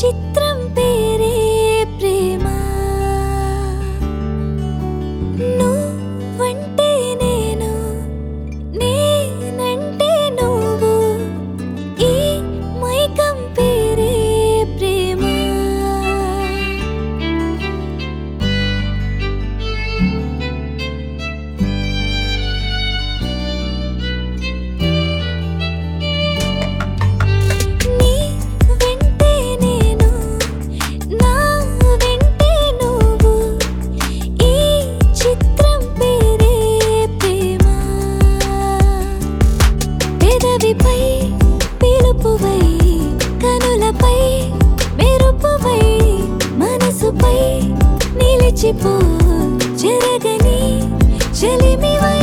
చిత్రం పేరే ప్రేమ నువ్వంటే నేను నేనంటే నువ్వు ఈ మైకం పేరే ప్రేమ పిలుపువై కనులపై మెరుపువై మనసుపై నిలిచిపో జరగని చెలిమివై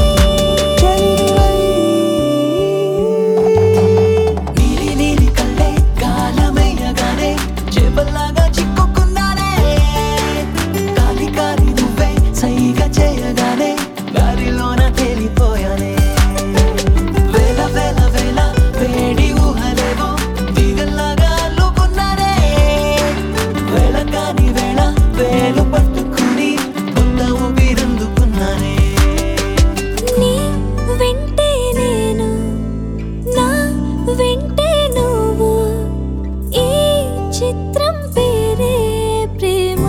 నీలి నీలి కళ్ళే కాలమయ్యగానే చేపల్లాగా చిక్కుకున్నానే కాలి కాలి నువ్వే సైగ చేయగానే గాలిలోన తేలిపోయానే వేల వేల వేల వేడి ఊహలేవో తీగల్లాగా అల్లుకున్నానే వేళ కాని వేళ వేలు పట్టుకుని కొత్త ఊపిరందుకున్నానే నీ వెంటే నేను నా వెంటే నువ్వు ఈ చిత్రం పేరే ప్రేమ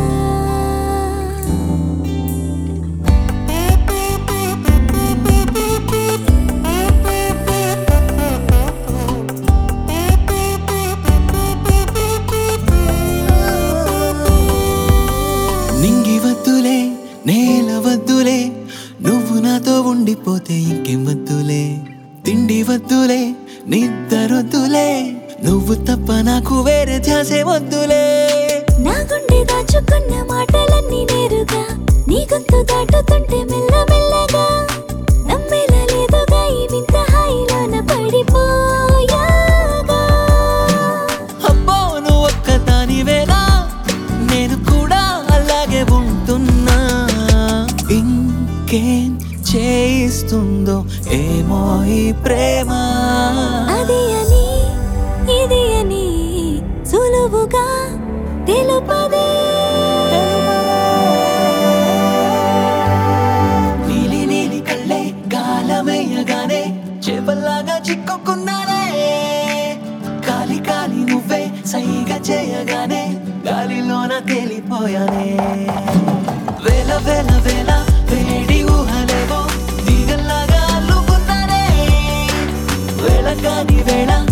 నింగి వద్దులే నేల వద్దులే నువ్వు నాతో ఉండిపోతే ఇంకేం వద్దులే తిండి వద్దులే నిద్రొద్దులే నువ్వు తప్ప నాకు వేరే ధ్యాసే వద్దులే నా గుండె దాచుకున్న మాటలన్నీ నేరుగా నీ గొంతు దాటుతుంటే మెల్లమెల్లగా నమ్మేలా లేదుగా ఈ వింత హాయిలోన పడిపోయాగా అబ్బో నువ్వు ఒక్కదానివేనా నేను కూడా అలాగే ఉంటున్నా ఇంకేం చేయిస్తుందో ఏమో ఈ ప్రేమ అది అని ఇది అని సులువుగా తెలుపదే నీలి నీలి కళ్ళే గాలమయ్యగానే చేపల్లాగా చిక్కుకున్నానే కాలి కాలి నువ్వే సైగ చేయగానే గాలిలోన తేలిపోయానే వేల వేల వేల వేడి ఊహలేవో తీగల్లాగా అల్లుకున్నానే వేళ కాని వేళ